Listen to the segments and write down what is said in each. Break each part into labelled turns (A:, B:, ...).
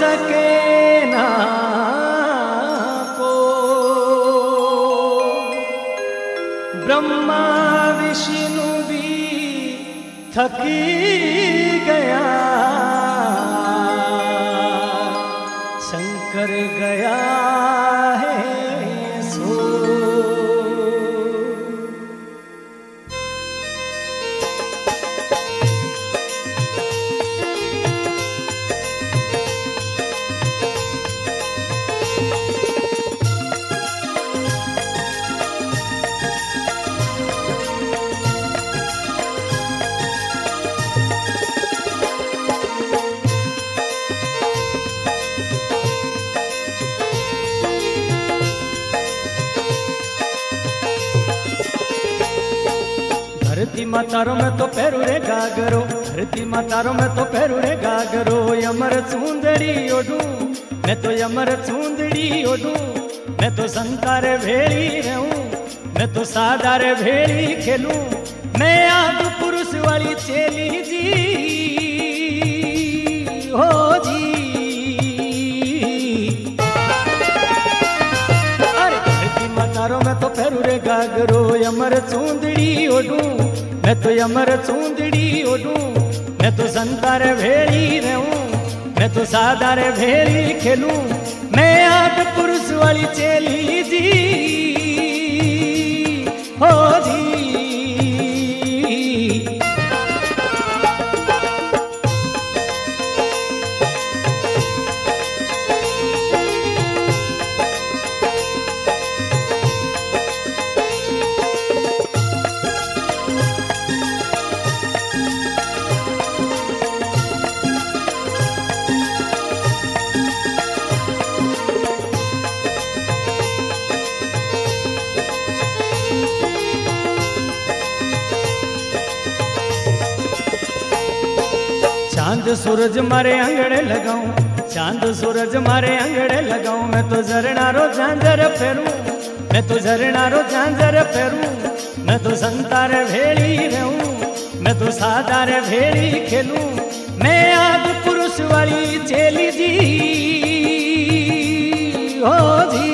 A: सके ना को। ब्रह्मा विष्णु भी थकी गया, शंकर गया है सो। धरती मातारो में तो पैरू रे गागरो, धरती मातारो में तो पैरू रे गागरो। यमर चूंदड़ी ओढ़ू मैं तो, यमर चूंदड़ी ओढ़ू मैं तो, संतारे भेड़ी रहूं मैं तो, सादारे भेड़ी खेलूं। मैं आदि पुरुष वाली चेली जी हो जी। अरे धरती मातारो में तो पैरू रे गागरो, यमर चूंदड़ी ओढ़ू मैं तो, यमर चूंदड़ी ओढ़ू मैं तो, संतारे भेड़ी रहूं मैं तो, सादारे भेड़ी खेलूं। मैं आदि पुरुष वाली चेली जी हो जी। चांद सूरज मारे अंगड़े लगाऊं, चांद सूरज मारे अंगड़े लगाऊं। मैं तो झरनारो झांझर फेरूं मैं तो, झरनारो झांझर फेरूं मैं तो, संतारे भेड़ी रहूं मैं तो, सादारे भेड़ी खेलूं। मैं आदि पुरुष वाली चेली जी हो जी।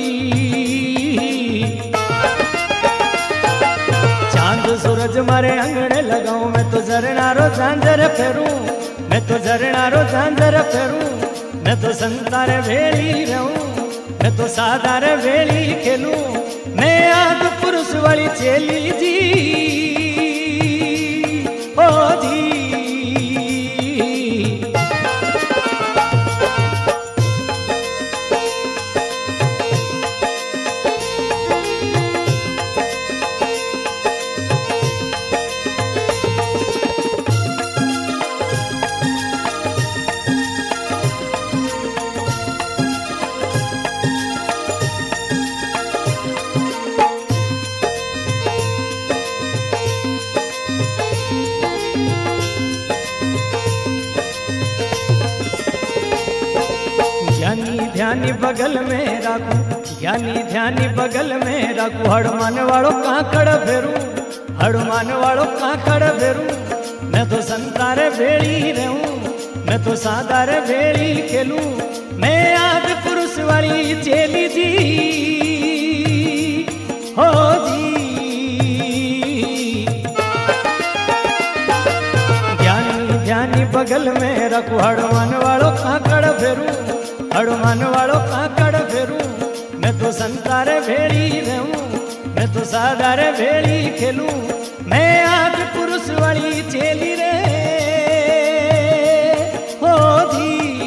A: चांद सूरज मारे अंगड़े लगाऊं मैं तो, झरनारो झांझर फेरूं मैं तो, झरनारो झांझर फेरूं मैं तो, संतारे भेड़ी रहूं मैं तो, सादारे भेड़ी खेलूं। मैं आदि पुरुष वाली चेली जी हो जी। ध्यानी बगल में राखू, ज्ञानी ध्यानी बगल में राखू। हड़मान वालों काकड़ फेरूं, हड़मान वालों काकड़ फेरूं मैं तो, संतारे भेड़ी रहूं मैं तो, सादारे भेड़ी खेलूं। मैं आदि पुरुष वाली चेली जी हो जी। ज्ञानी ध्यानी बगल में रखू, हड़मान वालों काकड़ फेरूं, हड़मान वालों काकड़ फेरूं मैं तो, संतारे भेड़ी रहूं मैं तो, सादारे भेड़ी खेलूं। मैं आदि पुरुष वाली चेली रे हो जी।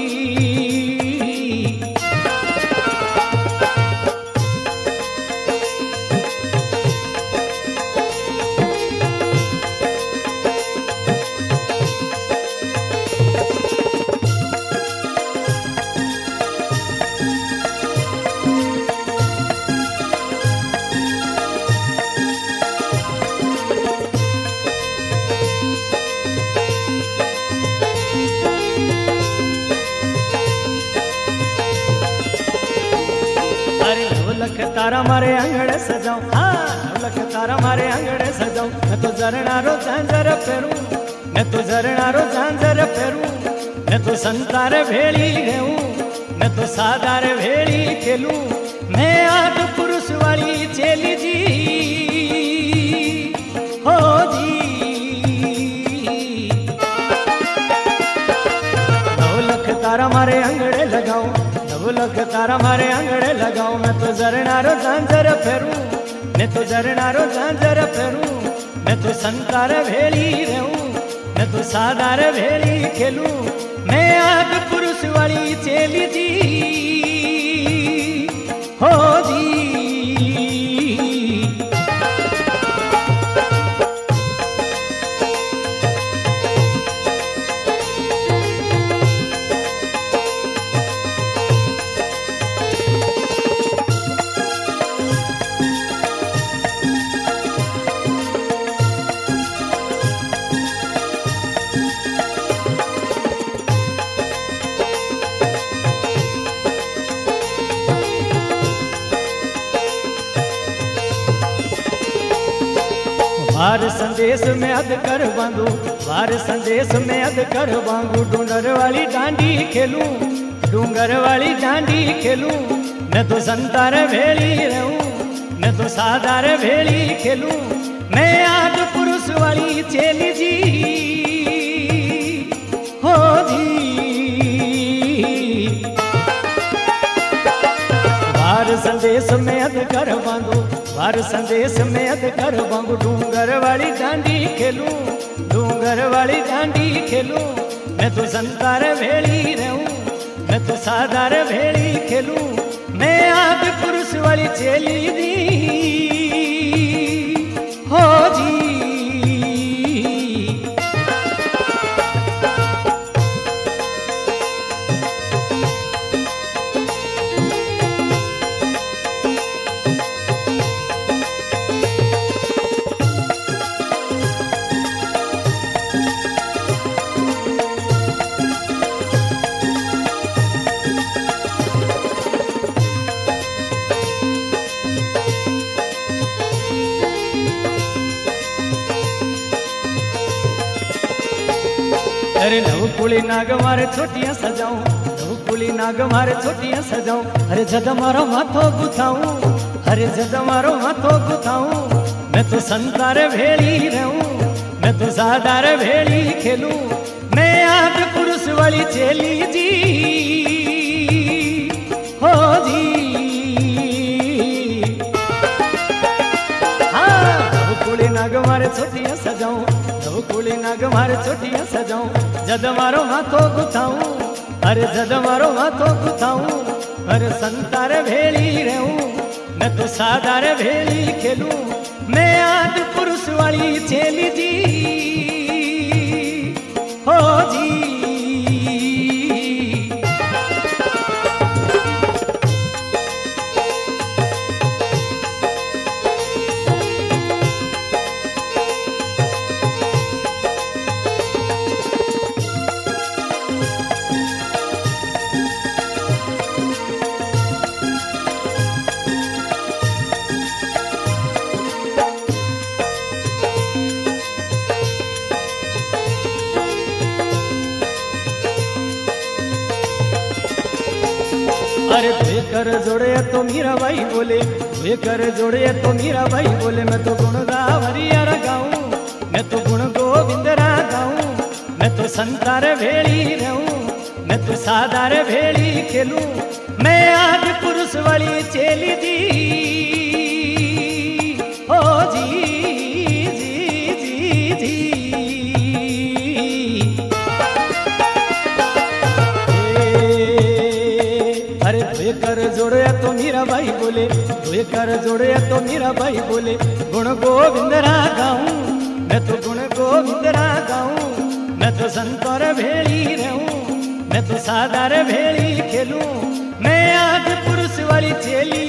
A: तारा मारे अंगड़े सजाऊं, हाँ लख तारा मारे अंगड़े सजाऊं। मैं तो झरनारो झांझर फेरूं, मैं तो झरनारो झांझर फेरूं, मैं तो संतार भेड़ी रहूं, मैं तो सादार भेड़ी खेलूं, मैं आद पुरुष वाली चेली जी हो जी। ढोलक तारा मारे अंगड़े लगाऊं, ढोलक तारा मारे अंगड़े लगाऊं, मैं तो जरनारो झांझर फेरूं, मैं तो जरनारो झांझर फेरूं, मैं तो संतार भेड़ी रहूं, मैं तो सादार भेड़ी खेलूं, मैं आग पुरुष वाली चेली जी हो जी। वार संदेश में अद कर बांधू, वार संदेश में अद कर बांधू, डूंगर वाली डांडी खेलूं, डूंगर वाली डांडी खेलूं, मैं तो संतार भेड़ी रहूं, मैं तो सादार भेड़ी खेलूं, मैं आग पुरुष वाली चेली जी हो जी। वार संदेश में अद कर बांधू, वार संदेश में अद कर बांधू, डूंगर वाली डांडी खेलूं, डूंगर वाली डांडी खेलूं, मैं तो संतार भेड़ी रहूं, मैं तो सादार भेड़ी खेलूं, मैं आग पुरुष वाली चेली दी हो जी। अरे नवकुली नाग मारे छोटियां सजाऊं, नवकुली नाग मारे छोटियां सजाऊं, अरे जद मारो माथो गुथाऊं, अरे जद मारो माथो गुथाऊं, मैं तो संतार भेड़ी रहूं, मैं तो सादार भेड़ी खेलूं, मैं आग पुरुष वाली चेली जी हो जी। हाँ नवकुली नाग मारे छोटियां सजाऊं, नवकुली नाग मारे छोटियां सजाऊं, जद मारो हाथों गुथाऊं, अरे जद मारो हाथों गुथाऊं, अरे संतार भेड़ी रहूं, मैं तो सादार भेड़ी खेलूं, मैं आग पुरुष वाली चेली जी हो जी। अरे वे कर जोड़े तो मीरा भाई बोले, वे कर जोड़े तो मीरा भाई बोले, मैं तो गुण गावरिया गाऊं, मैं तो गुण गोविंदरा गाऊं, मैं तो संतार भेड़ी रहूं, मैं तो सादार भेड़ी खेलूं, मैं आग पुरुष वाली चेली जी ओ जी जी जी जी। अरे वे कर जोड़े तो मीरा भाई बोले, वे कर जोड़े तो मीरा भाई बोले, गुण गोविंदरा गाऊं, मैं तो गुण गोविंदरा गाऊं, मैं तो संतार भेड़ी रहूं, मैं तो सादार भेड़ी खेलूं, मैं आग पुरुष वाली चेली